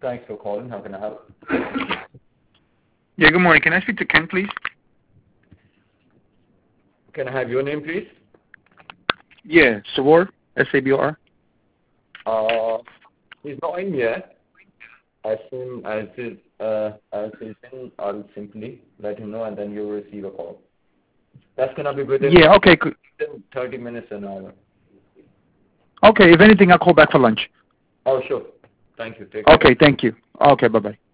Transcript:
Thanks for calling. How can I help? Yeah, good morning. Can I speak to Ken, please? Can I have your name, please? Yeah, Sabor, S-A-B-O-R. He's not in yet. As soon as he's in, I'll simply let him know, and then you'll receive a call. That's gonna be within Yeah, okay. 30 minutes, an hour. Okay, if anything, I'll call back for lunch. Oh, sure. Thank you. Take care. Okay, thank you. Okay, bye-bye.